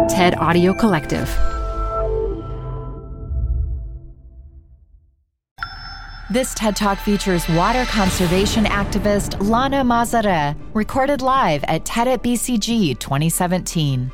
TED Audio Collective. This TED Talk features water conservation activist Lana Mazare, recorded live at TED at BCG 2017.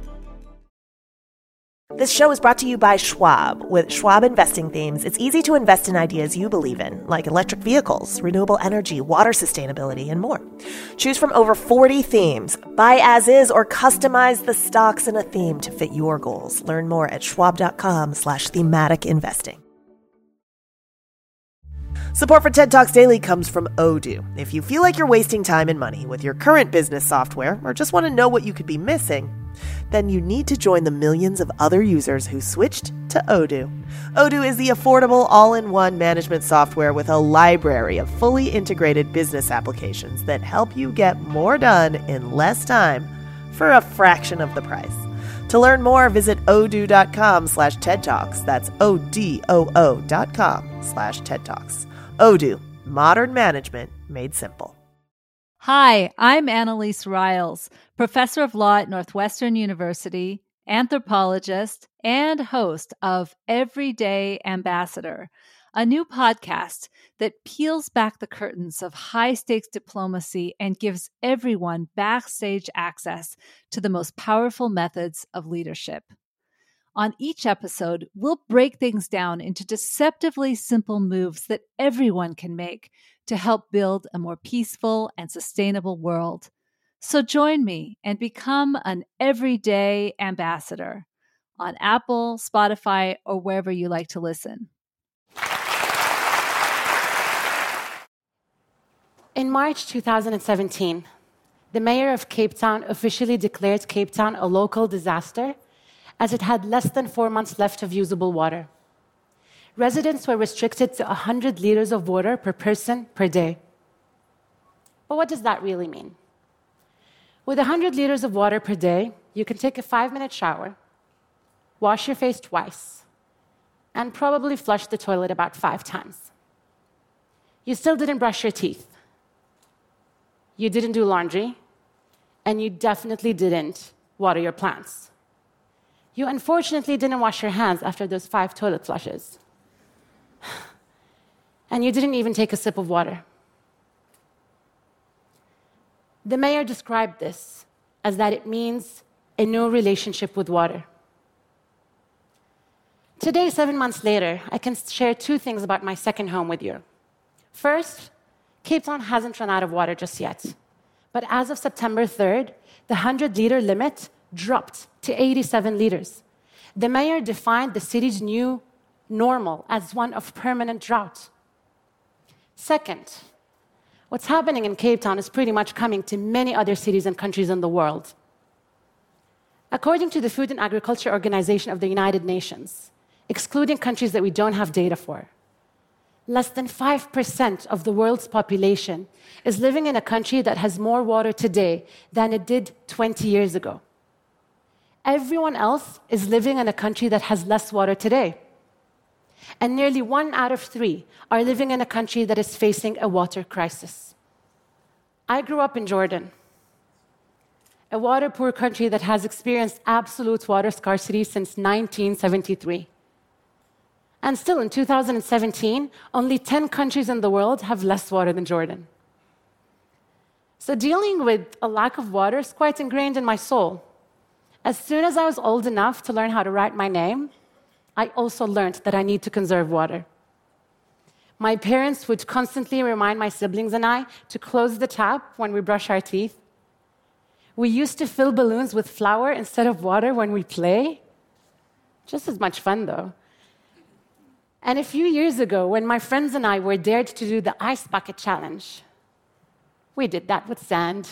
This show is brought to you by Schwab. With Schwab investing themes, it's easy to invest in ideas you believe in, like electric vehicles, renewable energy, water sustainability, and more. Choose from over 40 themes. Buy as is or customize the stocks in a theme to fit your goals. Learn more at schwab.com/thematic investing. Support for TED Talks Daily comes from Odoo. If you feel like you're wasting time and money with your current business software or just want to know what you could be missing, then you need to join the millions of other users who switched to Odoo. Odoo is the affordable all-in-one management software with a library of fully integrated business applications that help you get more done in less time for a fraction of the price. To learn more, visit odoo.com/TED Talks. That's ODOO.com/TED Talks. Odoo, modern management made simple. Hi, I'm Annalise Riles, professor of law at Northwestern University, anthropologist, and host of Everyday Ambassador, a new podcast that peels back the curtains of high-stakes diplomacy and gives everyone backstage access to the most powerful methods of leadership. On each episode, we'll break things down into deceptively simple moves that everyone can make to help build a more peaceful and sustainable world. So join me and become an everyday ambassador on Apple, Spotify, or wherever you like to listen. In March 2017, the mayor of Cape Town officially declared Cape Town a local disaster as it had less than 4 months left of usable water. Residents were restricted to 100 liters of water per person per day. But what does that really mean? With 100 liters of water per day, you can take a 5-minute shower, wash your face twice, and probably flush the toilet about 5 times. You still didn't brush your teeth. You didn't do laundry, and you definitely didn't water your plants. You unfortunately didn't wash your hands after those 5 toilet flushes. And you didn't even take a sip of water. The mayor described this as that it means a no relationship with water. Today, 7 months later, I can share 2 things about my second home with you. First, Cape Town hasn't run out of water just yet. But as of September 3rd, the 100-liter limit dropped to 87 liters. The mayor defined the city's new normal as one of permanent drought. Second, what's happening in Cape Town is pretty much coming to many other cities and countries in the world. According to the Food and Agriculture Organization of the United Nations, excluding countries that we don't have data for, less than 5% of the world's population is living in a country that has more water today than it did 20 years ago. Everyone else is living in a country that has less water today. And nearly 1 out of 3 are living in a country that is facing a water crisis. I grew up in Jordan, a water-poor country that has experienced absolute water scarcity since 1973. And still, in 2017, only 10 countries in the world have less water than Jordan. So dealing with a lack of water is quite ingrained in my soul. As soon as I was old enough to learn how to write my name, I also learned that I need to conserve water. My parents would constantly remind my siblings and I to close the tap when we brush our teeth. We used to fill balloons with flour instead of water when we play. Just as much fun, though. And a few years ago, when my friends and I were dared to do the ice bucket challenge, we did that with sand.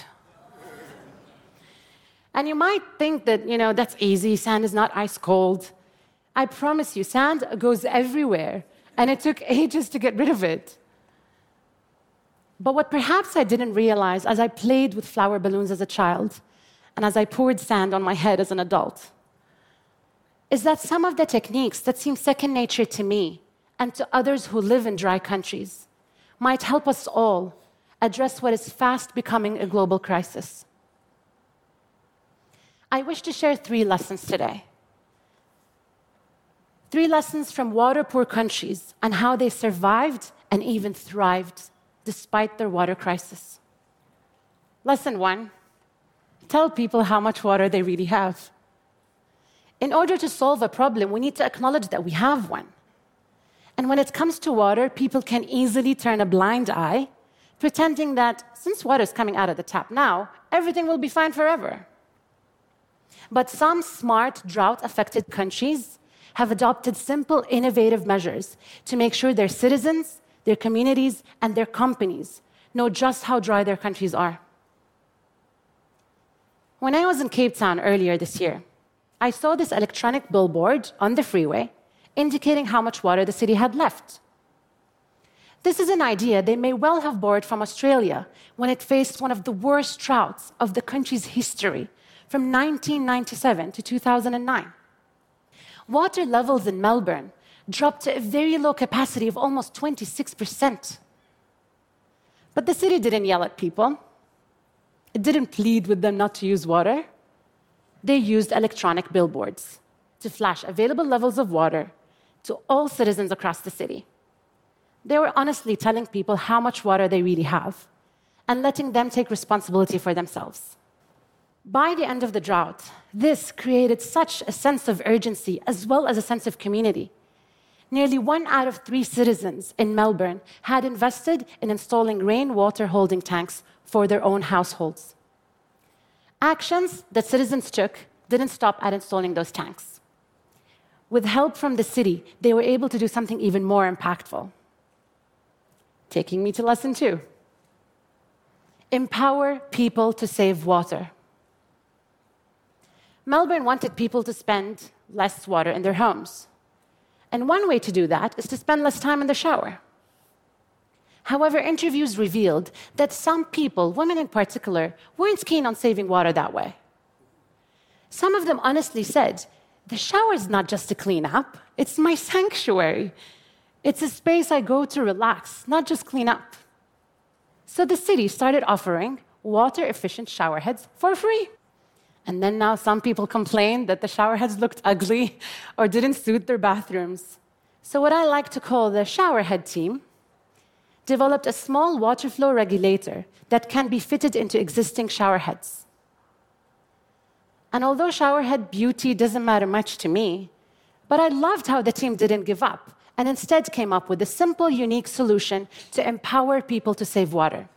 And you might think that, that's easy. Sand is not ice cold. I promise you, sand goes everywhere, and it took ages to get rid of it. But what perhaps I didn't realize as I played with flower balloons as a child, and as I poured sand on my head as an adult, is that some of the techniques that seem second nature to me and to others who live in dry countries might help us all address what is fast becoming a global crisis. I wish to share 3 lessons today. 3 lessons from water-poor countries on how they survived and even thrived despite their water crisis. Lesson 1, tell people how much water they really have. In order to solve a problem, we need to acknowledge that we have one. And when it comes to water, people can easily turn a blind eye, pretending that since water is coming out of the tap now, everything will be fine forever. But some smart, drought-affected countries have adopted simple, innovative measures to make sure their citizens, their communities, and their companies know just how dry their countries are. When I was in Cape Town earlier this year, I saw this electronic billboard on the freeway indicating how much water the city had left. This is an idea they may well have borrowed from Australia when it faced one of the worst droughts of the country's history from 1997 to 2009. Water levels in Melbourne dropped to a very low capacity of almost 26%. But the city didn't yell at people. It didn't plead with them not to use water. They used electronic billboards to flash available levels of water to all citizens across the city. They were honestly telling people how much water they really have and letting them take responsibility for themselves. By the end of the drought, this created such a sense of urgency as well as a sense of community. Nearly 1 out of 3 citizens in Melbourne had invested in installing rainwater holding tanks for their own households. Actions that citizens took didn't stop at installing those tanks. With help from the city, they were able to do something even more impactful. Taking me to lesson 2. Empower people to save water. Melbourne wanted people to spend less water in their homes. And one way to do that is to spend less time in the shower. However, interviews revealed that some people, women in particular, weren't keen on saving water that way. Some of them honestly said, the shower is not just to clean up, it's my sanctuary. It's a space I go to relax, not just clean up. So the city started offering water-efficient shower heads for free. And then now some people complained that the shower heads looked ugly or didn't suit their bathrooms. So what I like to call the shower head team developed a small water flow regulator that can be fitted into existing shower heads. And although shower head beauty doesn't matter much to me, but I loved how the team didn't give up and instead came up with a simple, unique solution to empower people to save water.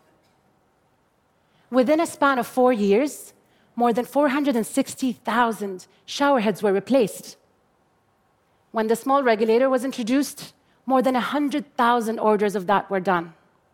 Within a span of 4 years, more than 460,000 shower heads were replaced. When the small regulator was introduced, more than 100,000 orders of that were done.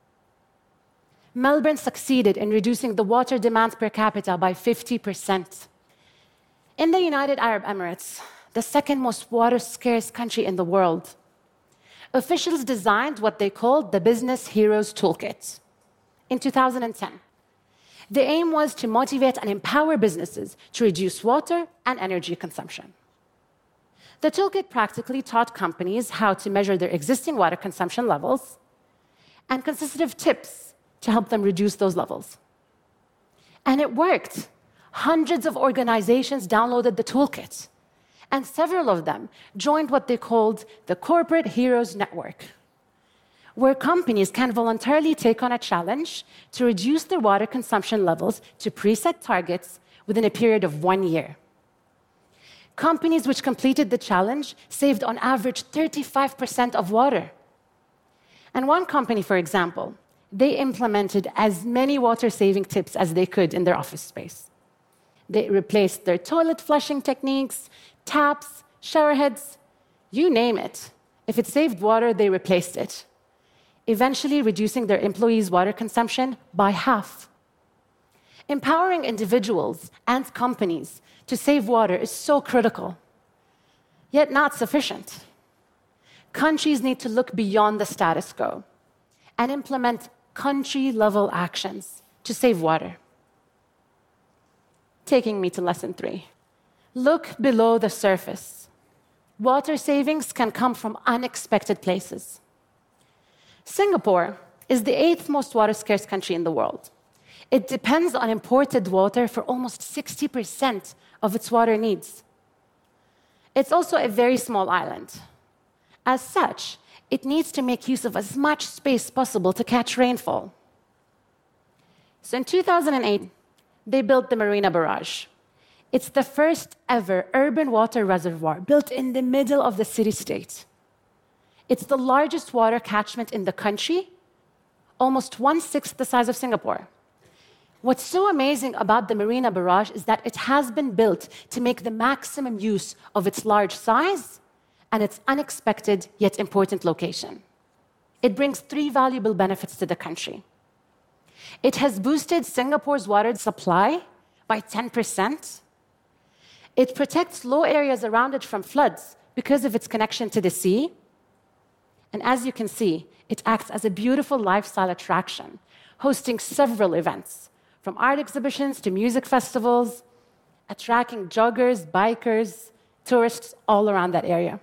Melbourne succeeded in reducing the water demand per capita by 50%. In the United Arab Emirates, the second most water-scarce country in the world, officials designed what they called the Business Heroes Toolkit in 2010. The aim was to motivate and empower businesses to reduce water and energy consumption. The toolkit practically taught companies how to measure their existing water consumption levels and consisted of tips to help them reduce those levels. And it worked. Hundreds of organizations downloaded the toolkit, and several of them joined what they called the Corporate Heroes Network, where companies can voluntarily take on a challenge to reduce their water consumption levels to preset targets within a period of 1 year. Companies which completed the challenge saved on average 35% of water. And one company, for example, they implemented as many water-saving tips as they could in their office space. They replaced their toilet flushing techniques, taps, shower heads, you name it. If it saved water, they replaced it, eventually reducing their employees' water consumption by half. Empowering individuals and companies to save water is so critical, yet not sufficient. Countries need to look beyond the status quo and implement country-level actions to save water. Taking me to lesson 3. Look below the surface. Water savings can come from unexpected places. Singapore is the 8th most water-scarce country in the world. It depends on imported water for almost 60% of its water needs. It's also a very small island. As such, it needs to make use of as much space possible to catch rainfall. So in 2008, they built the Marina Barrage. It's the first ever urban water reservoir built in the middle of the city-state. It's the largest water catchment in the country, almost 1/6 the size of Singapore. What's so amazing about the Marina Barrage is that it has been built to make the maximum use of its large size and its unexpected yet important location. It brings 3 valuable benefits to the country. It has boosted Singapore's water supply by 10%. It protects low areas around it from floods because of its connection to the sea. And as you can see, it acts as a beautiful lifestyle attraction, hosting several events, from art exhibitions to music festivals, attracting joggers, bikers, tourists all around that area.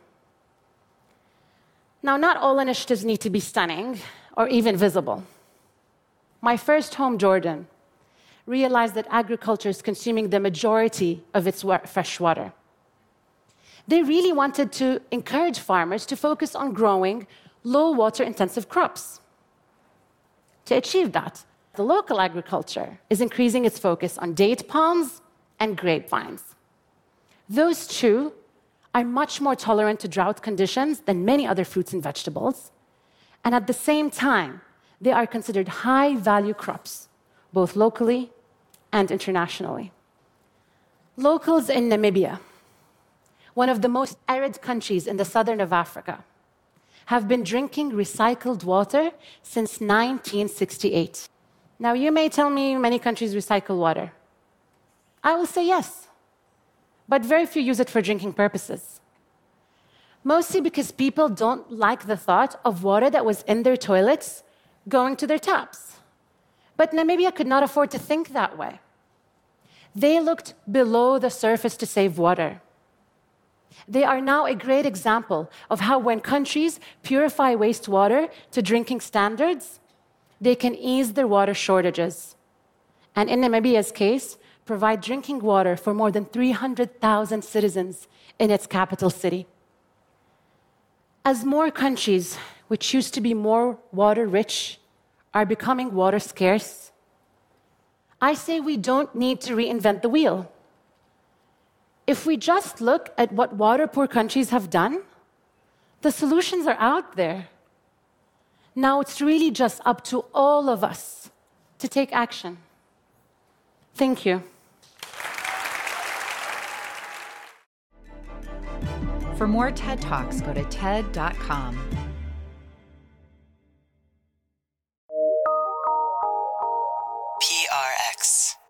Now, not all initiatives need to be stunning or even visible. My first home, Jordan, realized that agriculture is consuming the majority of its fresh water. They really wanted to encourage farmers to focus on growing low water intensive crops. To achieve that, the local agriculture is increasing its focus on date palms and grapevines. Those two are much more tolerant to drought conditions than many other fruits and vegetables, and at the same time, they are considered high-value crops, both locally and internationally. Locals in Namibia, one of the most arid countries in the southern of Africa, have been drinking recycled water since 1968. Now, you may tell me many countries recycle water. I will say yes, but very few use it for drinking purposes. Mostly because people don't like the thought of water that was in their toilets going to their taps. But Namibia could not afford to think that way. They looked below the surface to save water. They are now a great example of how when countries purify wastewater to drinking standards, they can ease their water shortages. And in Namibia's case, provide drinking water for more than 300,000 citizens in its capital city. As more countries, which used to be more water-rich, are becoming water scarce, I say we don't need to reinvent the wheel. If we just look at what water-poor countries have done, the solutions are out there. Now it's really just up to all of us to take action. Thank you. For more TED Talks, go to TED.com. PRX.